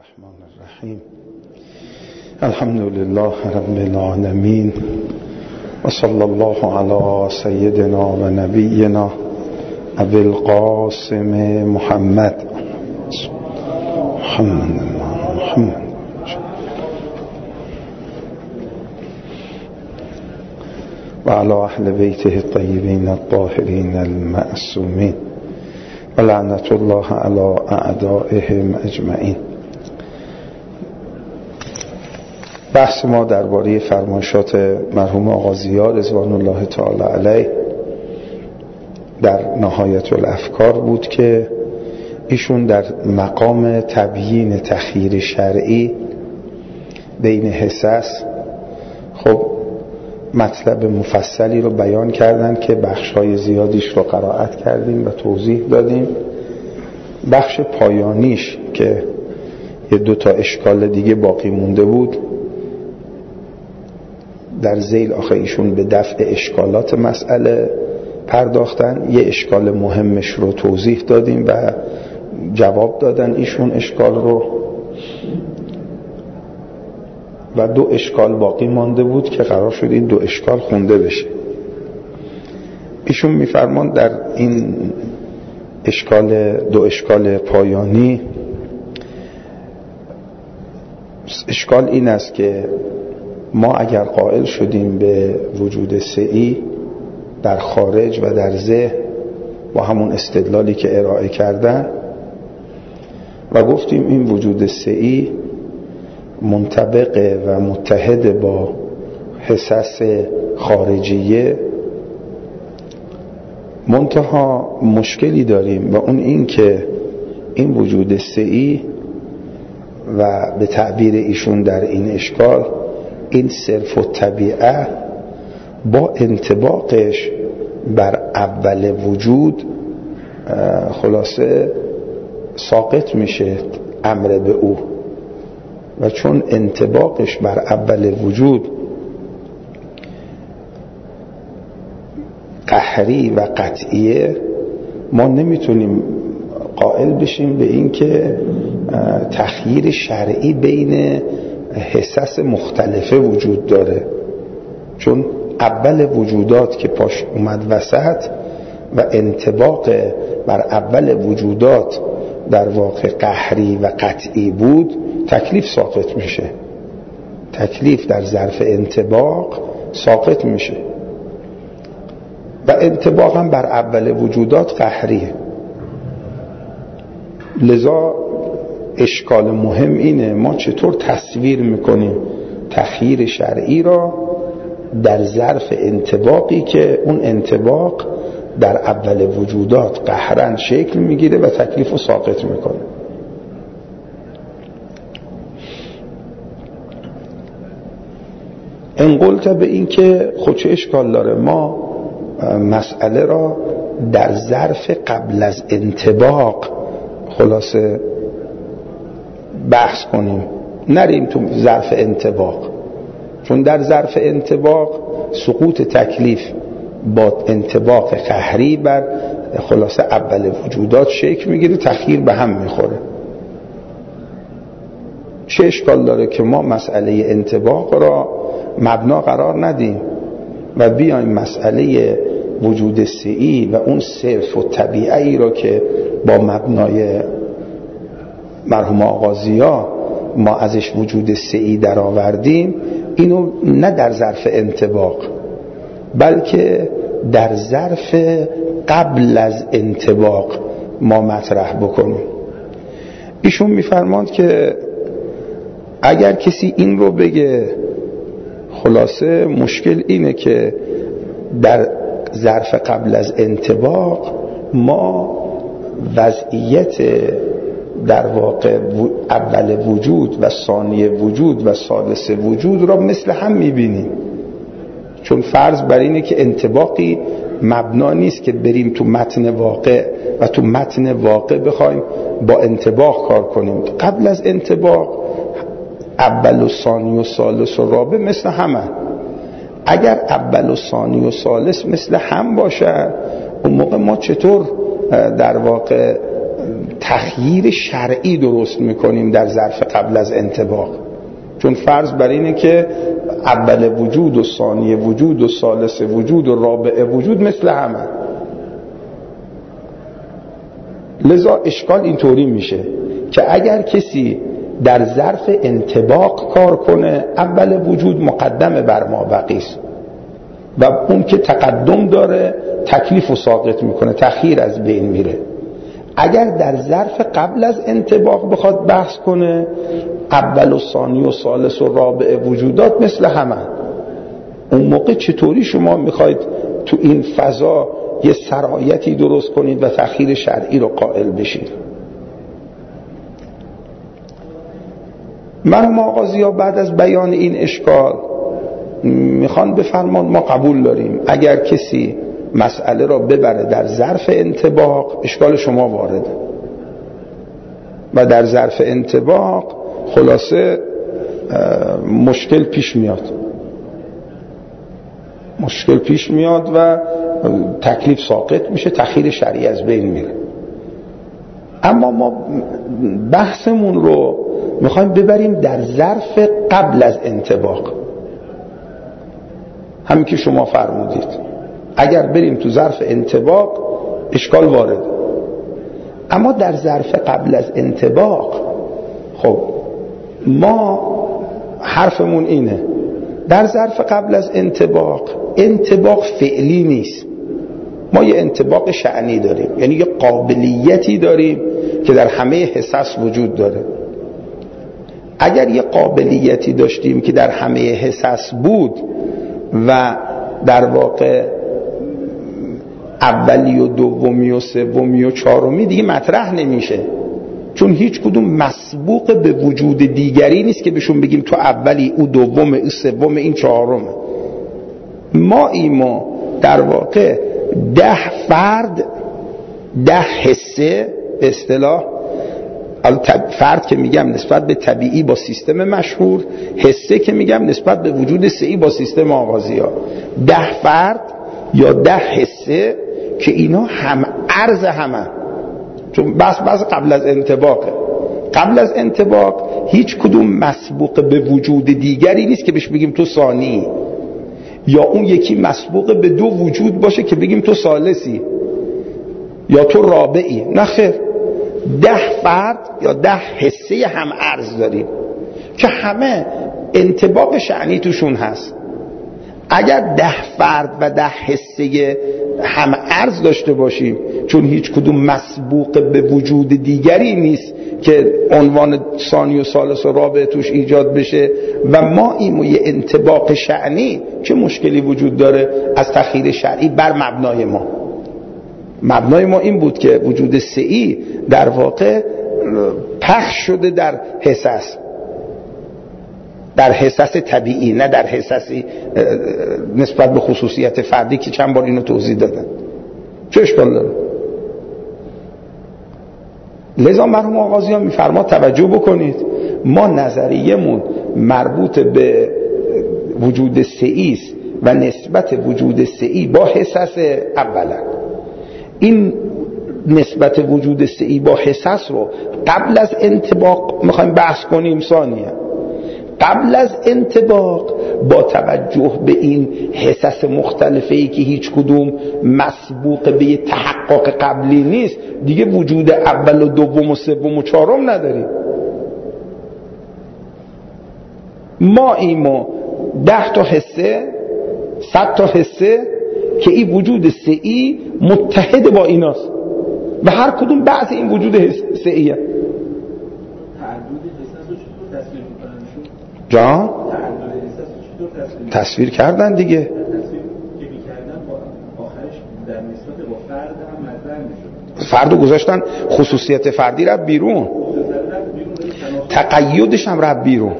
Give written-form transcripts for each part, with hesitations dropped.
الرحمن الرحیم. الحمد لله رب العالمین و صلی الله علی سیدنا و نبینا ابی القاسم محمد و علی اهل بیته الطیبین الطاهرین المعصومین و لعنت الله علی اعدائهم اجمعین. بحث ما درباره فرمایشات مرحوم آقا ضیا رضوان الله تعالی علیه در نهایت الافکار بود که ایشون در مقام تبیین تخییر شرعی بین حصص خب مطلب مفصلی رو بیان کردن که بخش‌های زیادیش رو قرائت کردیم و توضیح دادیم. بخش پایانیش که یه دوتا اشکال دیگه باقی مونده بود در ذیل آخه ایشون به دفع اشکالات مسئله پرداختن. یه اشکال مهمش رو توضیح دادیم و جواب دادن ایشون اشکال رو و دو اشکال باقی مانده بود که قرار شد این دو اشکال خونده بشه. ایشون میفرمان در این دو اشکال پایانی اشکال این است که ما اگر قائل شدیم به وجود سعی در خارج و در ذهن با همون استدلالی که ارائه کردن و گفتیم این وجود سعی منطبق و متحد با حصص خارجیه، منتها مشکلی داریم و اون این که این وجود سعی و به تعبیر ایشون در این اشکال این صرف و طبیعه با انطباقش بر اول وجود خلاصه ساقط میشه امر به او، و چون انطباقش بر اول وجود قهری و قطعیه ما نمیتونیم قائل بشیم به این که تخییر شرعی بین حصص مختلفه وجود داره، چون اول وجودات که پاش اومد وسط و انطباق بر اول وجودات در واقع قهری و قطعی بود، تکلیف ساقط میشه. تکلیف در ظرف انطباق ساقط میشه و انطباق هم بر اول وجودات قهریه. لذا اشکال مهم اینه ما چطور تصویر میکنیم تخییر شرعی را در ظرف انطباقی که اون انطباق در اول وجودات قهرن شکل میگیره و تکلیف رو ساقط میکنه. این قلت به این که خود چه اشکال داره ما مسئله را در ظرف قبل از انطباق خلاصه بحث کنیم، نریم تو ظرف انطباق، چون در ظرف انطباق سقوط تکلیف با انطباق قهری بر خلاصه اول وجودات شکل میگیره، تخییر به هم میخوره. چه اشکال داره که ما مسئله انطباق را مبنا قرار ندیم و بیایم مسئله وجود سعی و اون صرف و طبیعی را که با مبنای مرحوم آقا ضیا ما ازش وجود سعی در آوردیم، اینو نه در ظرف انطباق بلکه در ظرف قبل از انطباق ما مطرح بکنیم. ایشون میفرماند که اگر کسی این رو بگه خلاصه مشکل اینه که در ظرف قبل از انطباق ما وضعیت در واقع اول وجود و ثانی وجود و ثالث وجود را مثل هم میبینیم، چون فرض بر اینه که انطباقی مبنا نیست که بریم تو متن واقع و تو متن واقع بخوایم با انطباق کار کنیم. قبل از انطباق اول و ثانی و ثالث و رابع مثل همه. اگر اول و ثانی و ثالث مثل هم باشه اون موقع ما چطور در واقع تخییر شرعی درست میکنیم در ظرف قبل از انطباق، چون فرض بر اینه که اول وجود و ثانی وجود و ثالث وجود و رابع وجود مثل همه. لذا اشکال اینطوری میشه که اگر کسی در ظرف انطباق کار کنه، اول وجود مقدم بر ما بقیست و اون که تقدم داره تکلیف رو ساقط میکنه، تأخیر از بین میره. اگر در ظرف قبل از انطباق بخواد بحث کنه، اول و ثانی و ثالث و رابع وجودات مثل همه. اون موقع چطوری شما میخواید تو این فضا یه سرایتی درست کنید و تأخیر شرعی رو قائل بشید؟ مرحوم آغازی‌ها بعد از بیان این اشکال میخوان بفرمان ما قبول داریم اگر کسی مسئله را ببره در ظرف انطباق اشکال شما وارده و در ظرف انطباق خلاصه مشکل پیش میاد و تکلیف ساقط میشه، تأخیر شرعی از بین میره. اما ما بحثمون رو میخوایم ببریم در ظرف قبل از انطباق، همین که شما فرمودید. اگر بریم تو ظرف انطباق اشکال وارد، اما در ظرف قبل از انطباق خب ما حرفمون اینه در ظرف قبل از انطباق فعلی نیست، ما یه انطباق شأنی داریم، یعنی یه قابلیتی داریم که در همه حساس وجود داره. اگر یه قابلیتی داشتیم که در همه حساس بود و در واقع اولی و دومی و سومی و چهارمی دیگه مطرح نمیشه، چون هیچ کدوم مسبوق به وجود دیگری نیست که بهشون بگیم تو اولی، او دومه، او سومه، این چهارمه. ما در واقع 10 فرد 10 حسه به اصطلاح، فرد که میگم نسبت به طبیعی با سیستم مشهور، حسه که میگم نسبت به وجود سعی با سیستم آغازی‌ها، 10 فرد یا 10 حسه که اینا هم عرض همه، چون بس قبل از انطباقه. قبل از انطباق هیچ کدوم مسبوق به وجود دیگری نیست که بهش بگیم تو ثانی، یا اون یکی مسبوق به 2 وجود باشه که بگیم تو ثالثی یا تو رابعی. نه خیر، 10 فرد یا 10 حسه هم عرض داریم که همه انطباق شأنی توشون هست. اگر 10 فرد و 10 حسه هم عرض داشته باشیم، چون هیچ کدوم مسبوق به وجود دیگری نیست که عنوان ثانی و ثالث و رابع توش ایجاد بشه و ما یه انطباق شأنی، چه مشکلی وجود داره از تأخیر شرعی بر مبنای ما این بود که وجود سعی در واقع پخش شده در حساس، در حساس طبیعی، نه در حساسی نسبت به خصوصیت فردی که چند بار اینو توضیح دادن. چه اشکال داره؟ لذا مرحوم آغازیان میفرما توجه بکنید، ما نظریه‌مون مربوط به وجود سعی است و نسبت وجود سعی با حساس. اولا این نسبت وجود سعی با حساس رو قبل از انطباق میخوایم بحث کنیم. ثانیاً قبل از انطباق با توجه به این حساس مختلفه‌ای که هیچ کدوم مسبوق به یه تحقق قبلی نیست، دیگه وجود اول و دوم و سوم و چهارم نداریم. ما 10 تا حسه، 100 تا حسه که این وجود سعی متحد با ایناست و هر کدوم بعض این وجود سعیه. جان تصویر کردن دیگه، فردو گذاشتن، خصوصیت فردی رفت بیرون، تقیدش هم رفت بیرون.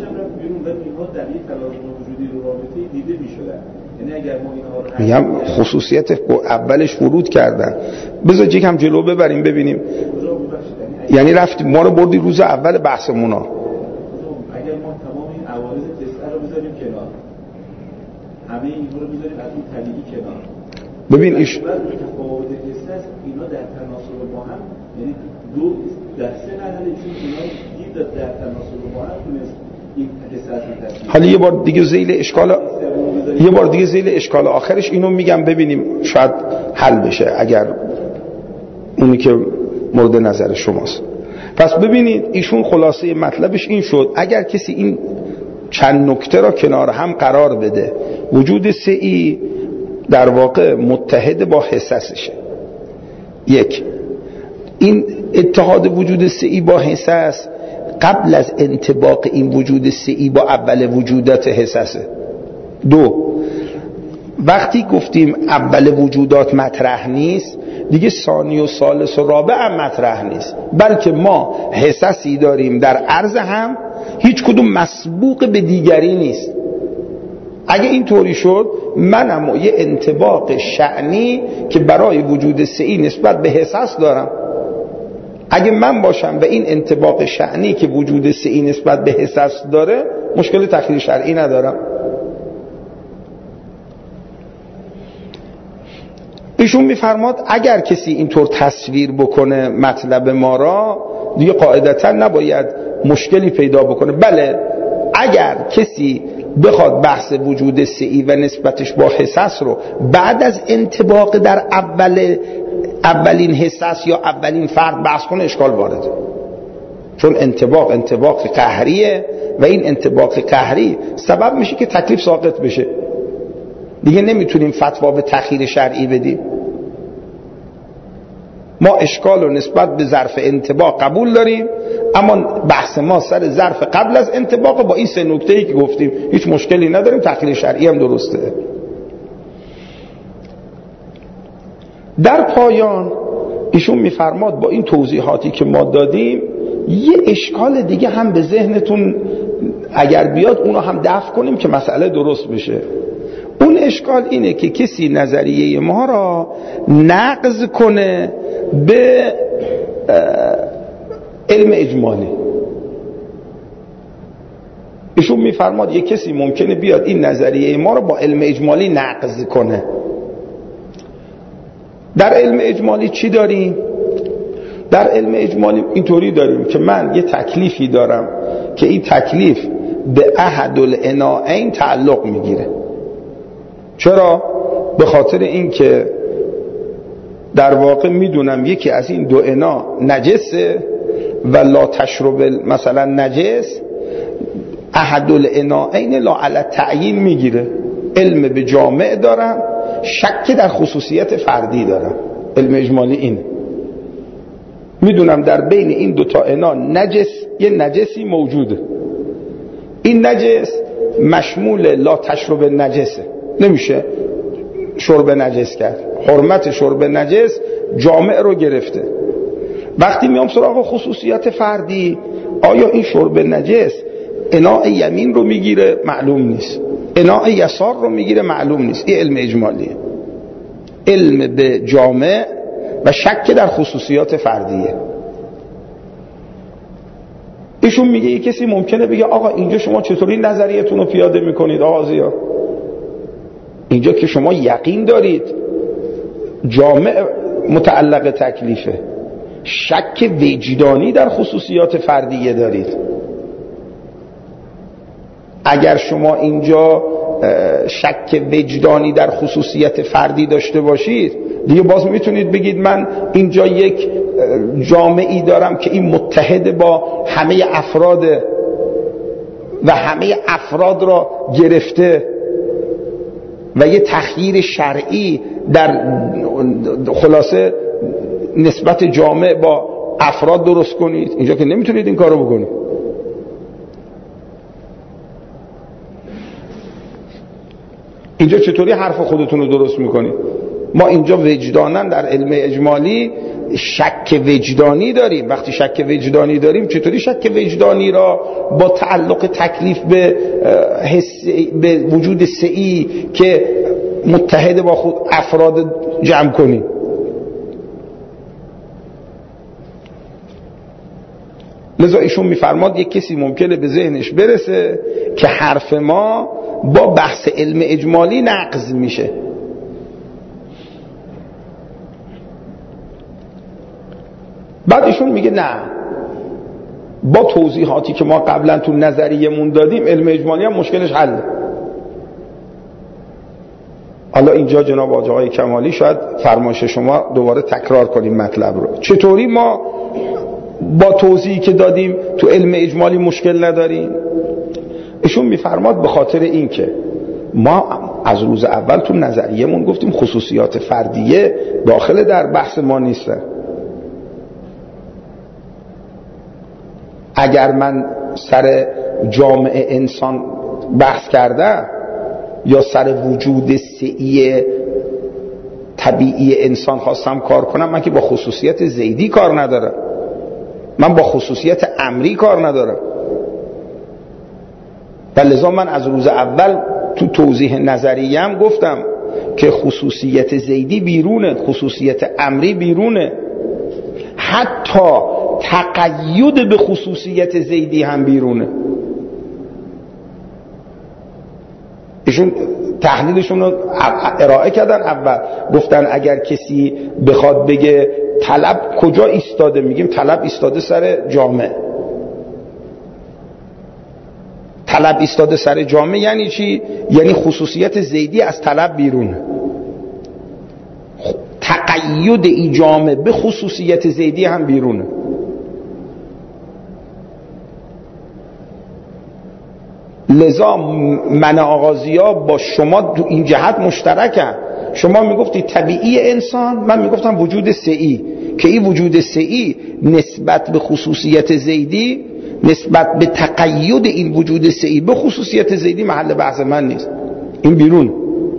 میگم خصوصیت اولش ورود کردن. بذار یکم جلو ببریم ببینیم، یعنی رفت ما رو بردی روز اول بحثمون ها. اگر ما تمام این عوارض تسعه رو بذاریم کنار، همه اینها رو بذاریم از اون طبیعی کنار، ببین ایش بعد تفاوت تسعه اینا در تناسب با هم، یعنی دو در سه مرحله چون اینا دید در تناسب با هم تونست این حس اصلا تصمیم. حالا یه بار دیگه ذیل اشکال آخرش اینو میگم ببینیم شاید حل بشه اگر اونی که مورد نظر شماست. پس ببینید ایشون خلاصه مطلبش این شد اگر کسی این چند نکته را کنار هم قرار بده وجود سعی در واقع متحد با حساسشه. یک، این اتحاد وجود سعی با حساس قبل از انطباق این وجود سعی با اول وجودات حساسه. دو، وقتی گفتیم اول وجودات مطرح نیست دیگه ثانی و ثالث و رابع هم مطرح نیست، بلکه ما حساسی داریم در عرض هم هیچ کدوم مسبوق به دیگری نیست. اگه این طوری شد منم یه انطباق شأنی که برای وجود سعی نسبت به حساس دارم. اگه من باشم و این انطباق شأنی که وجود سعی نسبت به حساس داره مشکل تخییر شرعی ندارم. ایشون میفرماد اگر کسی اینطور تصویر بکنه مطلب ما را دیگه قاعدتا نباید مشکلی پیدا بکنه. بله اگر کسی بخواد بحث وجود سعی و نسبتش با حساس رو بعد از انطباق در اولین حساس یا اولین فرد بحث کنه اشکال وارده، چون انطباق قهریه و این انطباق قهری سبب میشه که تکلیف ساقط بشه. دیگه نمیتونیم فتوا به تخییر شرعی بدیم. ما اشکال رو نسبت به ظرف انطباق قبول داریم اما بحث ما سر ظرف قبل از انطباق با این سه نکته‌ای که گفتیم هیچ مشکلی نداریم، تخییر شرعی هم درسته. در پایان ایشون میفرماد با این توضیحاتی که ما دادیم یه اشکال دیگه هم به ذهنتون اگر بیاد اونو هم دفع کنیم که مسئله درست بشه. اون اشکال اینه که کسی نظریه ما را نقض کنه به علم اجمالی. ایشون میفرماد یک کسی ممکنه بیاد این نظریه ما را با علم اجمالی نقض کنه. در علم اجمالی چی داریم؟ در علم اجمالی اینطوری داریم که من یه تکلیفی دارم که این تکلیف به احد العناعین تعلق میگیره. چرا؟ به خاطر این که در واقع میدونم یکی از این دو انا نجسه و لا تشرب مثلا نجس، احد العناعین لا علی تعیین میگیره. علم به جامع دارم، شک در خصوصیت فردی دارم. علم اجمالی اینه. میدونم در بین این دوتا انا یه نجسی موجوده. این نجس مشمول لا تشرب نجسه، نمیشه شرب نجس کرد. حرمت شرب نجس جامع رو گرفته. وقتی میام سراغ خصوصیت فردی، آیا این شرب نجس اناء یمین رو میگیره؟ معلوم نیست. اناء یسار رو میگیره؟ معلوم نیست. این علم اجمالیه، علم به جامع و شک در خصوصیات فردیه. ایشون میگه یک کسی ممکنه بگه آقا اینجا شما چطوری نظریتون رو پیاده میکنید آقا ضیا؟ اینجا که شما یقین دارید جامع متعلق تکلیفه، شک وجدانی در خصوصیات فردیه دارید. اگر شما اینجا شک وجدانی در خصوصیت فردی داشته باشید دیگه باز میتونید بگید من اینجا یک جامعی دارم که این متحد با همه افراد و همه افراد را گرفته و یه تخییر شرعی در خلاصه نسبت جامع با افراد درست کنید. اینجا که نمیتونید این کارو بکنید. اینجا چطوری حرف خودتون رو درست میکنید؟ ما اینجا وجداناً در علم اجمالی شک وجدانی داریم. وقتی شک وجدانی داریم چطوری شک وجدانی را با تعلق تکلیف به وجود سعی که متحد با خود افراد جمع کنیم؟ لذا ایشون میفرماد یک کسی ممکنه به ذهنش برسه که حرف ما با بحث علم اجمالی نقض میشه. بعد ایشون میگه نه، با توضیحاتی که ما قبلا تو نظریه‌مون دادیم علم اجمالی هم مشکلش حله. حالا اینجا جناب آقای کمالی شاید فرمایش شما دوباره تکرار کنیم مطلب رو. چطوری ما با توضیحی که دادیم تو علم اجمالی مشکل نداریم؟ ایشون میفرماد به خاطر این که ما از روز اول تو نظریه‌مون گفتیم خصوصیات فردیه داخل در بحث ما نیستن. اگر من سر جامعه انسان بحث کردم یا سر وجود سعی طبیعی انسان خواستم کار کنم، من که با خصوصیت زیدی کار ندارم، من با خصوصیت امری کار ندارم. و لذا من از روز اول تو توضیح نظریه‌ام گفتم که خصوصیت زیدی بیرونه، خصوصیت امری بیرونه، حتی تقید به خصوصیت زیدی هم بیرونه. ایشون تحلیلشون رو ارائه کردن. اول گفتن اگر کسی بخواد بگه طلب کجا ایستاده، میگیم طلب ایستاده سر جامعه. طلب ایستاده سر جامعه یعنی چی؟ یعنی خصوصیت زیدی از طلب بیرونه. تقید این جامعه به خصوصیت زیدی هم بیرونه. لذا من آغازیا با شما تو این جهت مشترکم. شما میگفتی طبیعی انسان، من میگفتم وجود سعی، که این وجود سعی نسبت به خصوصیت زیدی، نسبت به تقید این وجود سعی به خصوصیت زیدی محل بحث من نیست، این بیرون.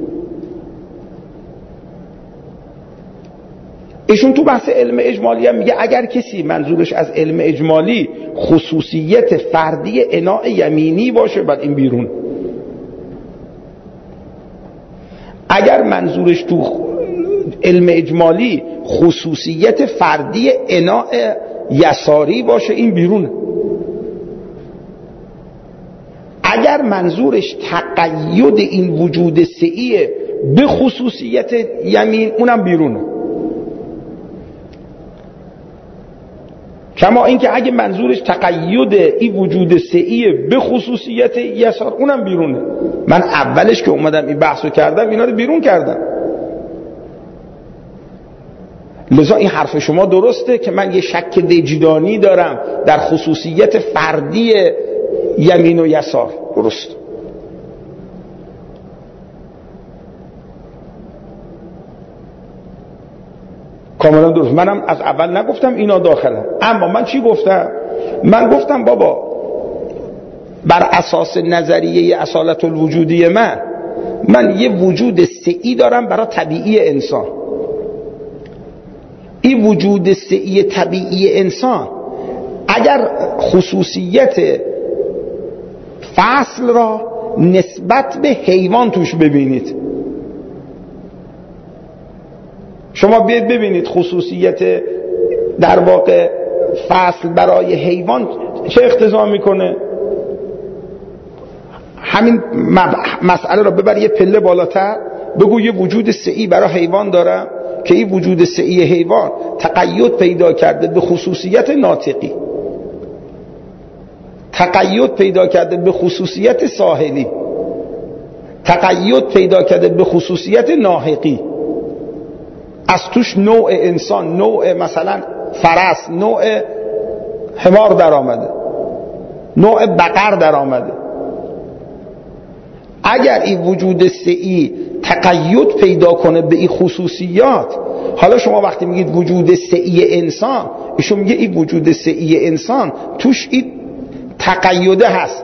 ایشون تو بحث علم اجمالی هم میگه اگر کسی منظورش از علم اجمالی خصوصیت فردی اناء یمینی باشه، بعد این بیرون. اگر منظورش تو علم اجمالی خصوصیت فردی اناء یساری باشه، این بیرون. اگر منظورش تقید این وجود سعیه به خصوصیت یمین، اونم بیرونه. کما اینکه اگه منظورش تقید این وجود سعیه به خصوصیت یسار، اونم بیرونه. من اولش که اومدم این بحثو کردم اینا رو بیرون کردم. لذا این حرف شما درسته که من یه شک وجدانی دارم در خصوصیت فردی یمین و یسار، درست. کاملا درست. منم از اول نگفتم اینا داخلن، اما من چی گفتم؟ من گفتم بابا بر اساس نظریه اصالت الوجودی من یه وجود سعی دارم برای طبیعی انسان. این وجود سعی طبیعی انسان اگر خصوصیت فصل را نسبت به حیوان توش ببینید، شما بیاید ببینید خصوصیت در واقع فصل برای حیوان چه اقتضا میکنه. همین مسئله را ببر یه پله بالاتر، بگو یه وجود سعی برای حیوان دارم که این وجود سعی حیوان تقید پیدا کرده به خصوصیت ناطقی، تقید پیدا کرده به خصوصیت ساحلی، تقید پیدا کرده به خصوصیت ناحقی. از توش نوع انسان، نوع مثلا فرس، نوع حمار در آمده، نوع بقر در آمده. اگر این وجود سعی تقید پیدا کنه به این خصوصیات، حالا شما وقتی میگید وجود سعی انسان، ایشون میگه این وجود سعی انسان توش این تقیده هست.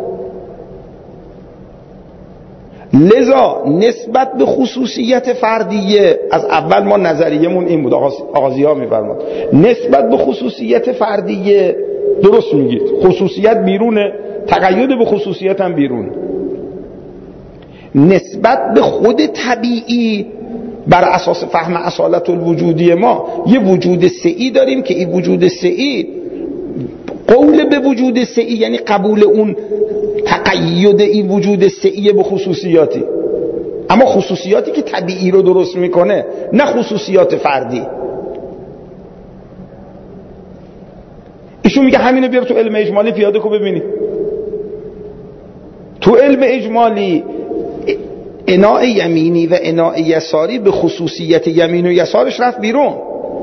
لذا نسبت به خصوصیت فردیه، از اول ما نظریه‌مون این بود، آغازی‌ها می‌فرماد نسبت به خصوصیت فردیه درست میگید، خصوصیت بیرونه، تقید به خصوصیت هم بیرونه. نسبت به خود طبیعی بر اساس فهم اصالت الوجودی ما یه وجود سعی داریم که این وجود سعی قول به وجود سعی یعنی قبول اون تقید این وجود سعی به خصوصیاتی، اما خصوصیاتی که طبیعی رو درست میکنه، نه خصوصیات فردی. ایشون میگه همینو بیار تو علم اجمالی پیاده کو ببینی. تو علم اجمالی اناء یمینی و اناء یساری به خصوصیت یمین و یسارش رفت بیرون،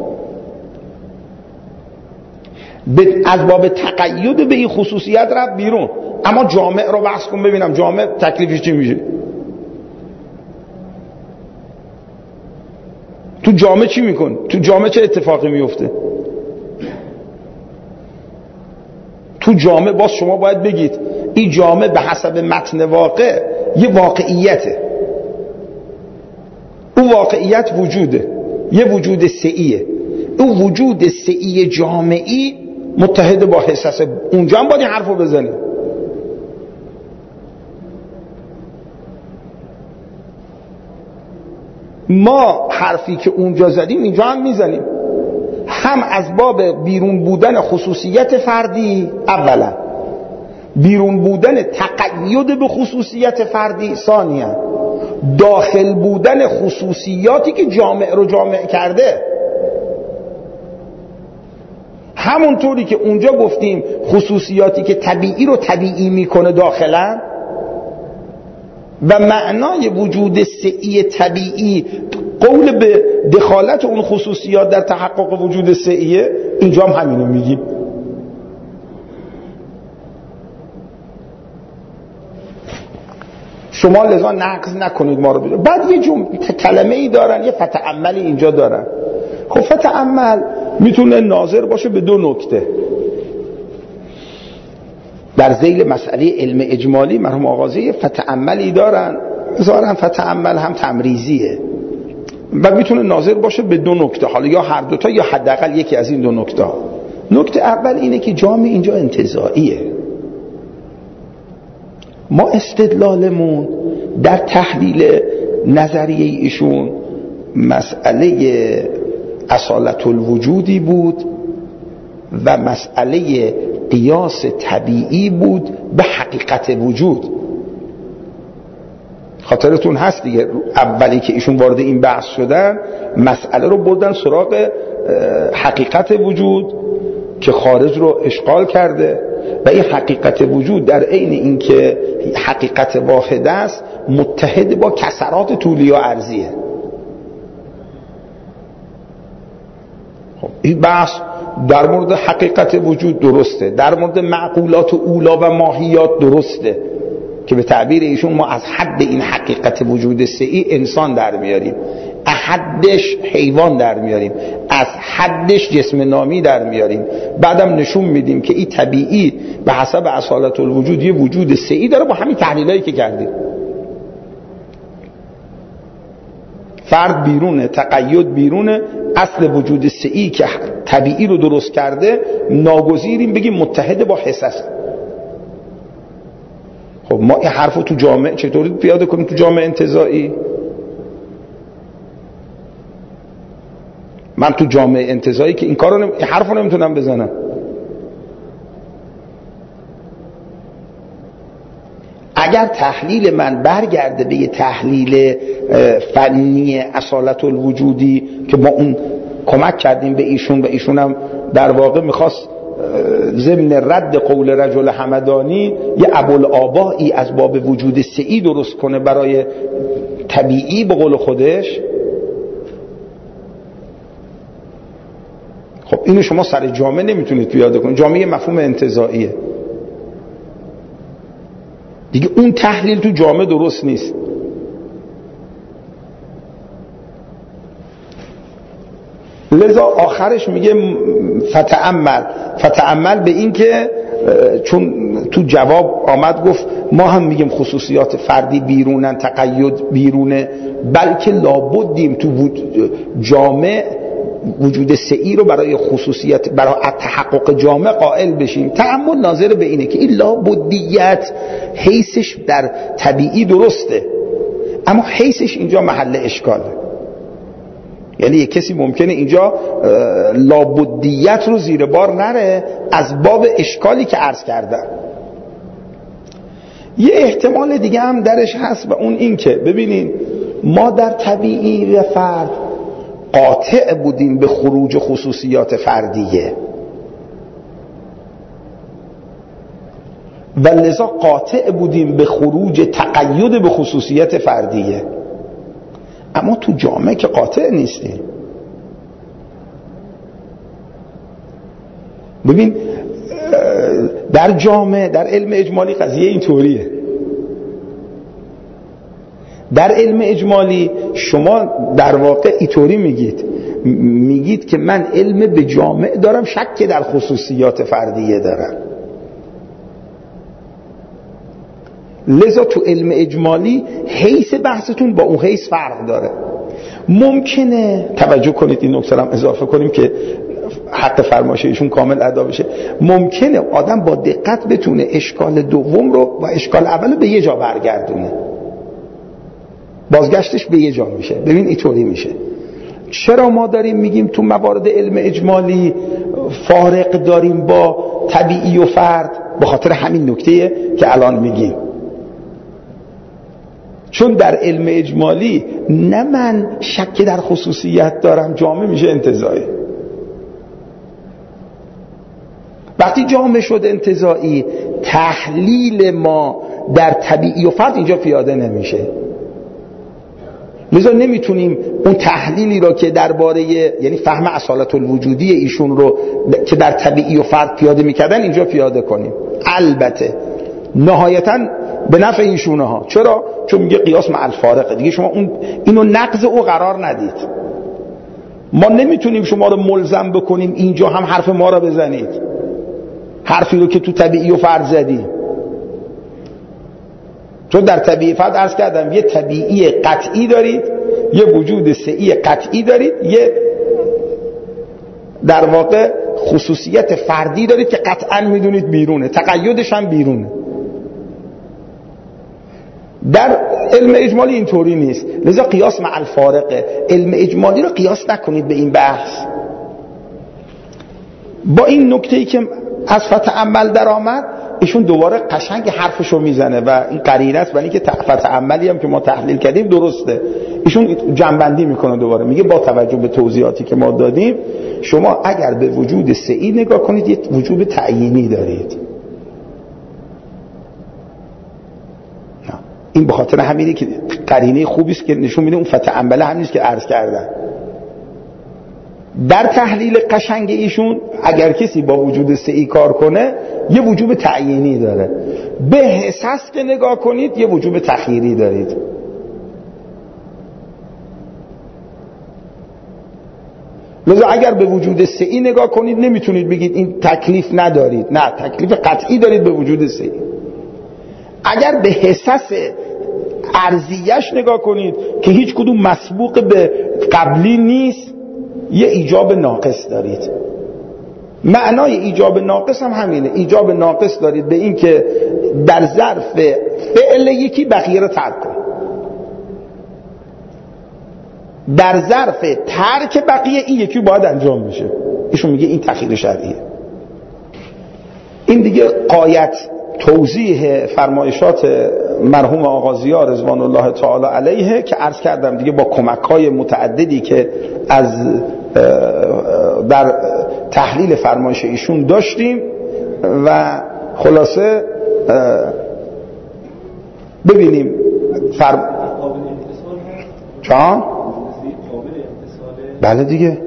از باب تقید به این خصوصیت رفت بیرون. اما جامع رو بحث کن ببینم جامع تکلیفش چی میشه. تو جامع چی میکن؟ تو جامع چه اتفاقی میفته؟ تو جامع باز شما باید بگید این جامع به حسب متن واقع یه واقعیته، اون واقعیت وجوده، یه وجود سعیه. اون وجود سعی جامعی متحد با حساس، اونجا هم باید این حرفو بزنیم. ما حرفی که اونجا زدیم اینجا هم میزنیم، هم از باب بیرون بودن خصوصیت فردی، اولا بیرون بودن تقید به خصوصیت فردی، ثانیا داخل بودن خصوصیاتی که جامع رو جامع کرده. همونطوری که اونجا گفتیم خصوصیاتی که طبیعی رو طبیعی میکنه داخلا و معنای وجود سعی طبیعی قول به دخالت اون خصوصیات در تحقق وجود سعیه، اینجا هم همینو میگیم. شما لذا نقض نکنید ما رو بیدار. بعد یه کلمه ای دارن، یه فتعملی اینجا دارن. خب فتعمل میتونه ناظر باشه به دو نکته. در ذیل مسئله علم اجمالی مرحوم آغازی فتعملی دارن، ظاهرا فتعمل هم تمریزیه و میتونه ناظر باشه به دو نکته، حالا یا هر دوتا یا حداقل یکی از این دو نکته. نکته اول اینه که جامع اینجا انتزاعیه. ما استدلالمون در تحلیل نظریه ایشون مسئله اصالت الوجودی بود و مسئله قیاس طبیعی بود به حقیقت وجود. خاطرتون هست دیگه اولی که ایشون وارد این بحث شدن مسئله رو بردن سراغ حقیقت وجود که خارج رو اشغال کرده و این حقیقت وجود در عین اینکه حقیقت واحد است متحد با کسرات طولی و عرضیه. خب این بحث در مورد حقیقت وجود درسته، در مورد معقولات اولا و ماهیات درسته که به تعبیر ایشون ما از حد این حقیقت وجود سعی انسان در میاریم، از حدش حیوان در میاریم، از حدش جسم نامی در میاریم، بعدم نشون میدیم که این طبیعی به حسب اصالت الوجود یه وجود سعی داره با همین تحلیلایی که کردیم. فرد بیرونه، تقید بیرونه، اصل وجود سعی که طبیعی رو درست کرده ناگزیریم بگیم متحد با حساس. خب ما این حرفو تو جامعه چطوری پیاده کنیم؟ تو جامعه انتزاعی من تو جامعه انتزاعی که این حرفو نمیتونم بزنم. اگر تحلیل من برگرده به یه تحلیل فنی اصالت الوجودی که ما اون کمک کردیم به ایشون و ایشون هم در واقع میخواست ضمن رد قول رجل همدانی یه ابوالآبایی از باب وجود سعی درست کنه برای طبیعی به قول خودش. خب اینو شما سر جامعه نمیتونید پیاده کنید. جامعه مفهوم انتزاعیه دیگه، اون تحلیل تو جامعه درست نیست. لذا آخرش میگه فتعمل به این که چون تو جواب آمد گفت ما هم میگیم خصوصیات فردی بیرونن، تقید بیرونه، بلکه لابدیم تو جامع وجود سعی رو برای خصوصیت برای تحقق جامع قائل بشیم. تأمل ناظر به اینه که این لابدیت حیثش در طبیعی درسته اما حیثش اینجا محل اشکاله. یعنی یک کسی ممکنه اینجا لابدیت رو زیر بار نره از باب اشکالی که عرض کردم. یه احتمال دیگه هم درش هست و اون این که ببینین ما در طبیعی و فرد قاطع بودیم به خروج خصوصیات فردیه. و لذا قاطع بودیم به خروج تقید به خصوصیت فردیه. اما تو جامعه که قاطع نیستیم. ببین در جامعه، در علم اجمالی قضیه اینطوریه. در علم اجمالی شما در واقع اینطوری میگید که من علم به جامعه دارم، شک در خصوصیات فردیه دارم. لذا تو علم اجمالی حیث بحثتون با اون حیث فرق داره. ممکنه توجه کنید این نکته هم اضافه کنیم که حق فرمایش ایشون کامل ادا بشه. ممکنه آدم با دقت بتونه اشکال دوم رو و اشکال اول رو به یه جا برگردونه، بازگشتش به یه جا میشه. ببین اینطوری میشه. چرا ما داریم میگیم تو موارد علم اجمالی فارق داریم با طبیعی و فرد؟ به خاطر همین نکته که الان میگیم. چون در علم اجمالی نه من شک در خصوصیت دارم، جامعه میشه انتزاعی. وقتی جامعه شد انتزاعی، تحلیل ما در طبیعی و فرد اینجا پیاده نمیشه. لذا نمیتونیم اون تحلیلی را که درباره یعنی فهم اصالت الوجودی ایشون رو که در طبیعی و فرد پیاده میکردن اینجا پیاده کنیم. البته نهایتاً به نفع ایشونه ها. چرا؟ چون میگه قیاس مع الفارقه دیگه. شما اینو نقض او قرار ندید. ما نمیتونیم شما رو ملزم بکنیم اینجا هم حرف ما رو بزنید، حرفی رو که تو طبیعی و فرد زدی. چون در طبیعی فرد عرض کردم یه طبیعی قطعی دارید، یه وجود سعی قطعی دارید، یه در واقع خصوصیت فردی دارید که قطعا میدونید بیرونه، تقیدش هم بیرونه. در علم اجمالی اینطوری نیست. لذا قیاس مع الفارقه. علم اجمالی رو قیاس نکنید به این بحث. با این نکته‌ای که از فتعمل در آمد، ایشون دوباره قشنگ حرفشو میزنه و این قرینه است، ولی که فتعملی هم که ما تحلیل کردیم درسته. ایشون جنبندی میکنه دوباره، میگه با توجه به توضیحاتی که ما دادیم شما اگر به وجود سعی نگاه کنید یک وجود تعیینی دارید. این به خاطر همینه که قرینه خوبی است که نشون میده اون فتعمله هم نیست که عرض کردن. در تحلیل قشنگ ایشون اگر کسی با وجود سعی کار کنه یه وجوب تعیینی داره، به حساس که نگاه کنید یه وجوب تخییری دارید. لذا اگر به وجود سعی نگاه کنید نمیتونید بگید این تکلیف ندارید، نه، تکلیف قطعی دارید به وجود سعی. اگر به حساس ارضیش نگاه کنید که هیچ کدوم مسبوق به قبلی نیست، یه ایجاب ناقص دارید. معنای ایجاب ناقص هم همینه. ایجاب ناقص دارید به این که در ظرف فعل یکی بقیه رو ترک کن، در ظرف ترک بقیه این یکی باید انجام بشه. ایشون میگه این تخییر شرعیه. این دیگه غایت توضیح فرمایشات مرحوم آقا ضیا رضوان الله تعالی علیه که عرض کردم دیگه با کمک‌های متعددی که از در تحلیل فرمایش ایشون داشتیم و خلاصه ببینیم چون؟ بله دیگه.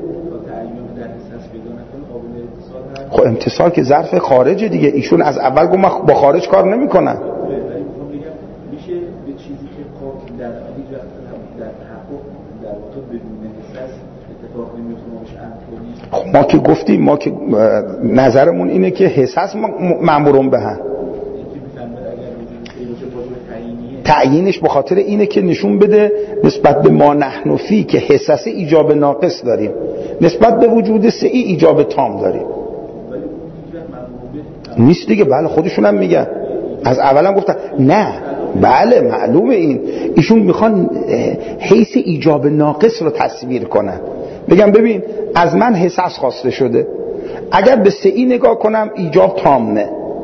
خب امتصال که ظرف خارجه دیگه. ایشون از اول گفت من با خارج کار نمی‌کنم. میشه به چیزی که در هیچ وقت در تحقق در واقع بدون احساس اتفاق نمی‌افته باشه. ما که گفتیم، ما که نظرمون اینه که حساس مأمورون به هم. تعیینش به خاطر اینه که نشون بده نسبت به ما نحن فی که حساس ایجاب ناقص داریم، نسبت به وجود سعی ایجاب تام داریم. نیست دیگه. بله خودشون هم میگن، از اول هم گفتن نه. بله معلومه. این ایشون میخوان حیث ایجاب ناقص رو تصویر کنن. بگم ببین از من حساس خواسته شده، اگر به سعی نگاه کنم ایجاب تامه،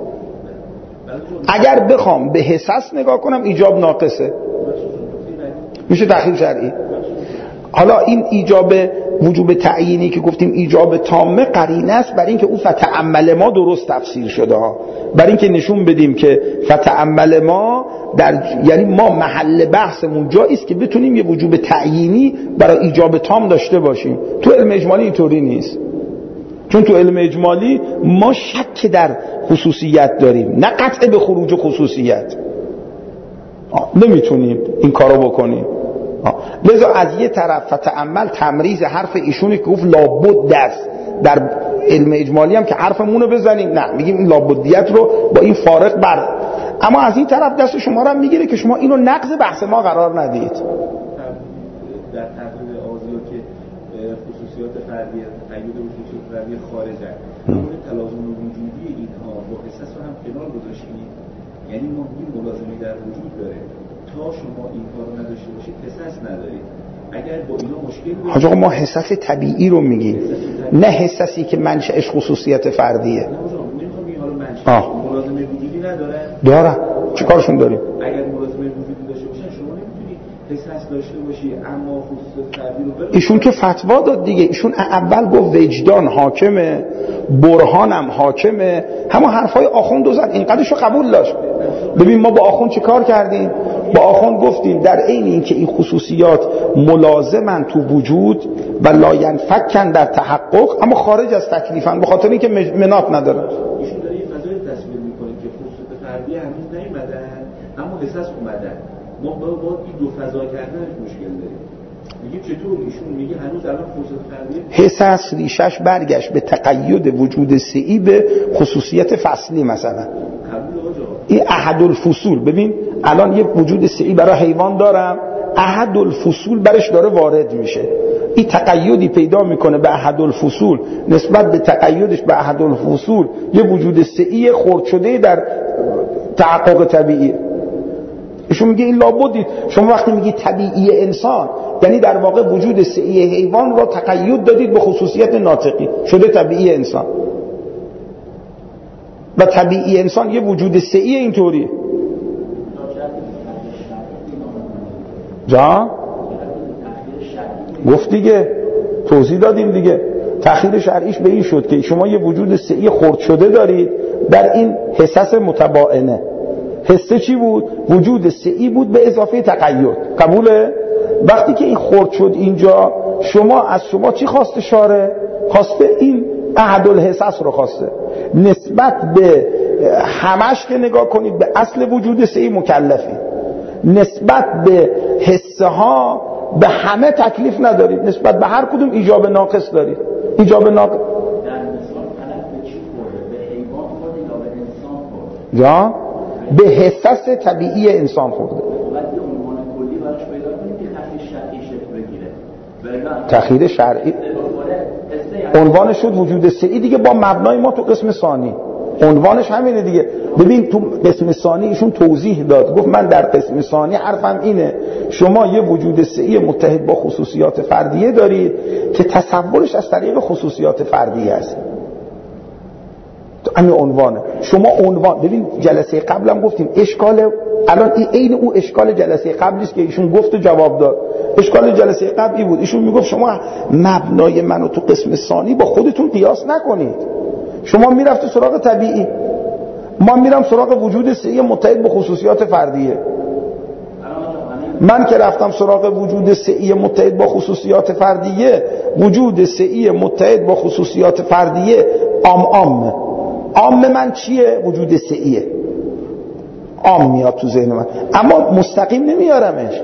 اگر بخوام به حساس نگاه کنم ایجاب ناقصه، میشه تخییر شرعی. حالا این ایجاب وجوب تعیینی که گفتیم ایجاب تامه قرینه است برای اینکه اون فتعمل ما درست تفسیر شده ها، برای اینکه نشون بدیم که فتعمل ما یعنی ما محل بحثمون جایی است که بتونیم یه وجوب تعیینی برای ایجاب تام داشته باشیم. تو علم اجمالی اینطوری نیست، چون تو علم اجمالی ما شک در خصوصیت داریم، نه قطع به خروج خصوصیت. نمیتونیم این کارو بکنیم. لذا از یه طرف فتعمل تمریز حرف ایشونی که گفت لابد است، در علم اجمالی هم که حرفمونو بزنیم نه، میگیم این لابدیت رو با این فارق بر. اما از این طرف دست شما رو هم میگیره که شما اینو نقض بحث ما قرار ندید. در تقریب آزیا که خصوصیات فردی تقیید خصوصیات فردی خارجن، اون تلازم وجودی اینها با حساس رو هم کنار گذاشتیم. یعنی ما این ملازمی در وجود داره، تا شما این کارو نداشته باشید حساس ندارید. اگر با اینا مشکل بود حاج آقا ما حساس طبیعی رو میگیم، نه حساسی که منشأش خصوصیت فردیه. نه آقا نمیخوام این حالا منشأ ملازمه وجودی داره چیکارشون داریم؟ اگر ملازمه وجودی داشته باشن شما نمیتونید حساس داشته باشی اما خصوصیت فردی رو بره. ایشون که فتوا داد دیگه، ایشون اول گفت وجدان حاکمه، برهانم حاکمه، همه حرفای آخوند زد، اینقدرشو قبول داشت. ببین ما با آخوند چه کار کردیم؟ با آخوند گفتیم در عین اینکه این خصوصیات ملازمن تو وجود و لا ینفکن در تحقق، اما خارج از تکلیفن، به خاطر اینکه مناط ندارن. ایشون داره یه فضای تصویر میکنه که خصوصیت فردی هنوز نیومدن اما حساس اومدن. ما با این دو فضا کردنش مشکل داریم. میگه چطور؟ ایشون میگه هنوز الان خصوصیت فردی حساس ریشش برگشت به تقید وجود سعی به خصوصیت فصلی. مثلا این احد الفصول، ببین الان یه وجود سعی برای حیوان دارم، احد الفصول برش داره وارد میشه، این تقیدی پیدا میکنه به احد الفصول، نسبت به تقیدش به احد الفصول یه وجود سعی خرد شده در تحقق طبیعی. ایشون میگه این لابدید. شما وقتی میگی طبیعی انسان یعنی در واقع وجود سعی حیوان را تقید دادید به خصوصیت ناطقی، شده طبیعی انسان. و طبیعی انسان یه وجود سعی اینطوری. جا گفت دیگه، توضیح دادیم دیگه. تأخیر شرعیش به این شد که شما یه وجود سعی خرد شده دارید در این حساس متباینه. حسه چی بود؟ وجود سعی بود به اضافه تقید. قبوله؟ وقتی که این خرد شد اینجا، شما از شما چی خواسته شاره؟ خواسته این احد الحساس رو خواسته. نسبت به همش که نگاه کنید به اصل وجود سعی مکلفی، نسبت به حسه ها به همه تکلیف ندارید، نسبت به هر کدوم ایجاب ناقص دارید. ایجاب ناقص در مثال طلب به چی خورده؟ به حیوان خورده یا به انسان خورده؟ یا به حساس طبیعی انسان خورده. باید یه عنوان کلی براش پیدا کنید که تأخیر شرعی شکل بگیره. تأخیر شرعی عنوانش شد وجود سعی دیگه، با مبنای ما تو قسم ثانی عنوانش همینه دیگه. ببین تو قسم ثانی ایشون توضیح داد، گفت من در قسم ثانی حرفم اینه شما یه وجود سعی متحد با خصوصیات فردیه دارید که تصورش از طریق خصوصیات فردیه است. همین عنوانه. شما عنوان ببین جلسه قبلم گفتیم اشکال الان این او اشکال جلسه قبلی است که ایشون گفت و جواب داد. اشکال جلسه قبلی بود ایشون میگفت شما مبنای منو تو قسم ثانی با خودتون قیاس نکنید. شما میرفت سراغ طبیعی، ما میرم سراغ وجود سعی متحد به خصوصیات فردیه. من که رفتم سراغ وجود سعی متحد با خصوصیات فردیه، وجود سعی متحد با خصوصیات فردیه عام من چیه؟ وجود سعیه. عام میاد تو ذهن من، اما مستقیم نمیارمش.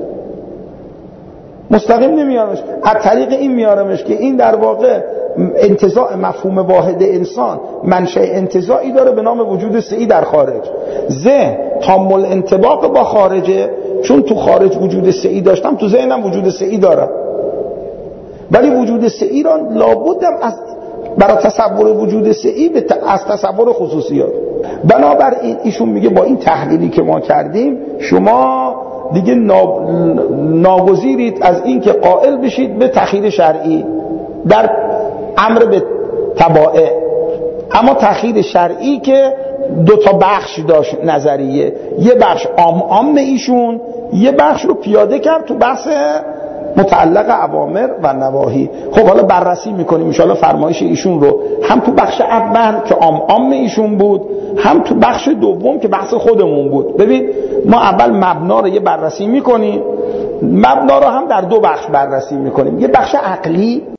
از طریق این میارمش که این در واقع انتزاع مفهوم واحد انسان منشأ انتزاعی داره به نام وجود سعی در خارج. ذهن تام الانطباق با خارجه، چون تو خارج وجود سعی داشتم تو ذهنم وجود سعی دارم، ولی وجود سعی را لابدم از برای تصور وجود سعی از تصور خصوصیات. بنابراین ایشون میگه با این تحلیلی که ما کردیم شما دیگه ناگزیرید از این که قائل بشید به تأخیر شرعی در امر به تبائع. اما تأخیر شرعی که دو تا بخش داشت نظریه، یه بخش عام ایشون، یه بخش رو پیاده کرد تو بحث متعلق اوامر و نواهی. خب حالا بررسی میکنیم ان شاءالله فرمایش ایشون رو، هم تو بخش اول که عام ایشون بود، هم تو بخش دوم که بحث خودمون بود. ببین ما اول مبنا رو یه بررسی میکنیم، مبنا رو هم در دو بخش بررسی میکنیم. یه بخش عقلی